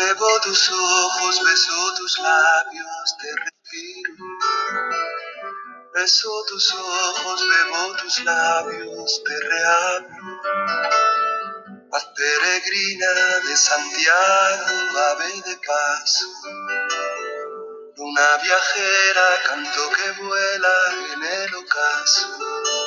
Bebo tus ojos, beso tus labios, te respiro. Beso tus ojos, bebo tus labios, te reabro. Paz peregrina de Santiago, ave de paso. Luna viajera, canto que vuela en el ocaso.